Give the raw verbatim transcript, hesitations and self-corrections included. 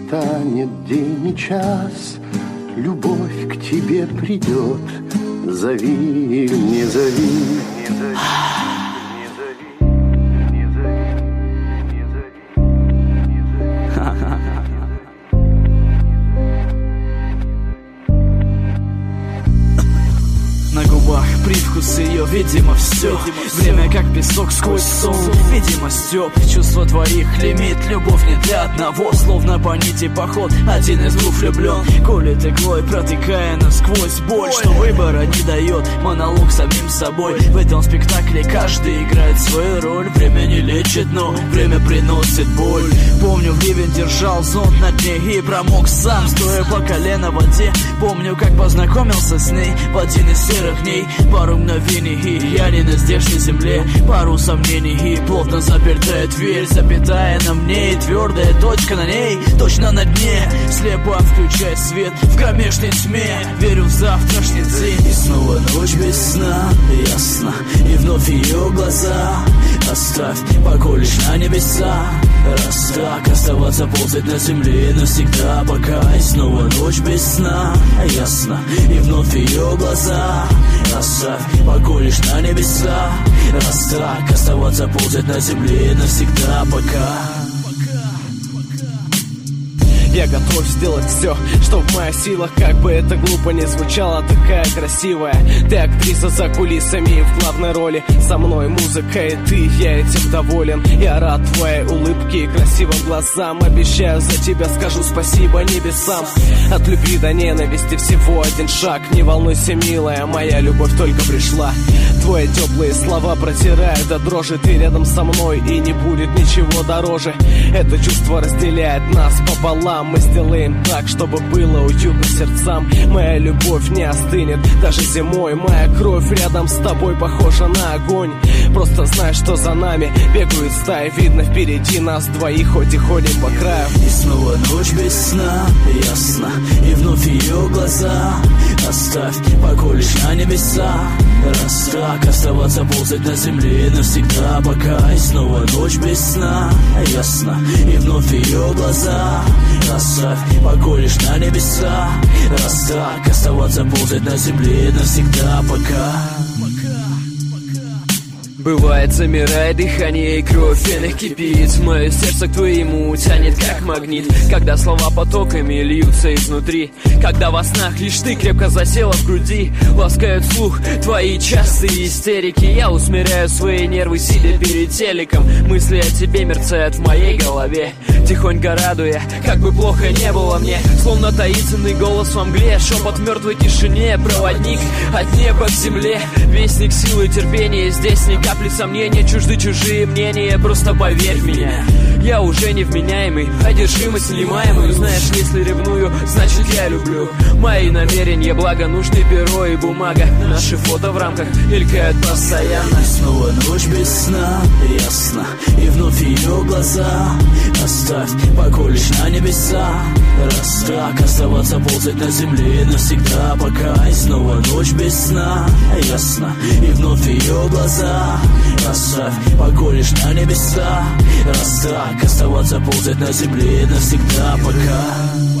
настанет день и час, любовь к тебе придет. Зови или не зови, не зови. Привкус ее, видимо, все. Время как песок сквозь сон, видимо, стёб. Чувства твоих лимит, любовь не для одного. Словно по нити поход, один из двух влюблен. Колет иглой, протекая насквозь боль, что выбора не дает, монолог самим собой. В этом спектакле каждый играет свою роль. Время не лечит, но время приносит боль. Помню, ливень держал зонт на дне и промок сам, стоя по колено в воде. Помню, как познакомился с ней в один из серых дней. Пару мгновений, и я не на здешней земле. Пару сомнений, и плотно запертая дверь. Запятая на мне, и твердая точка на ней, точно на дне. Слепо включая свет в кромешной тьме. Верю в завтрашний день. И снова ночь без сна, ясно. И вновь ее глаза. Оставь покой лишь на небеса. Раз так, оставаться ползать на земле навсегда пока. И снова ночь без сна, ясно. И вновь ее глаза. Оставь покой лишь на небеса. Раз так, оставаться ползать на земле навсегда пока. Я готов сделать все, что в моих силах. Как бы это глупо не звучало, такая красивая. Ты актриса за кулисами в главной роли. Со мной музыка и ты, я этим доволен. Я рад твоей улыбке и красивым глазам. Обещаю, за тебя скажу спасибо небесам. От любви до ненависти всего один шаг. Не волнуйся, милая, моя любовь только пришла. Твои теплые слова протирают до дрожи. Ты рядом со мной и не будет ничего дороже. Это чувство разделяет нас пополам. Мы сделаем так, чтобы было уютно сердцам. Моя любовь не остынет даже зимой. Моя кровь рядом с тобой похожа на огонь. Просто знай, что за нами бегают стаи. Видно впереди нас двоих, хоть и ходим по краю. И снова ночь без сна, ясно. И вновь ее глаза. Оставь покой лишь на небеса. Раз так, оставаться ползать на земле навсегда пока. И снова ночь без сна, ясно. И вновь ее глаза. Оставь покой лишь на небеса. Раз так, оставаться ползать на земле навсегда пока. Бывает, замирает дыхание и кровь в венах кипит. Мое сердце к твоему тянет как магнит. Когда слова потоками льются изнутри. Когда во снах лишь ты крепко засела в груди. Ласкают слух твои частые истерики. Я усмиряю свои нервы, сидя перед телеком. Мысли о тебе мерцают в моей голове. Тихонько радуя, как бы плохо не было мне. Словно таинственный голос во мгле. Шепот в мертвой тишине. Проводник от неба к земле. Вестник силы и терпения. Здесь не капли сомнения, чужды чужие мнения. Просто поверь в меня, я уже невменяемый, одержимый, снимаемый. Знаешь, если ревную, значит я люблю. Мои намерения, благо нужны перо и бумага. Наши фото в рамках мелькают постоянно. Снова ночь без сна, ясно. И вновь ее глаза. Оставь покой лишь на небеса. Раз так, оставаться ползать на земле навсегда пока. И снова ночь без сна, ясно. И вновь ее глаза. Оставь покой лишь на небеса. Раз так, оставаться ползать на земле навсегда пока.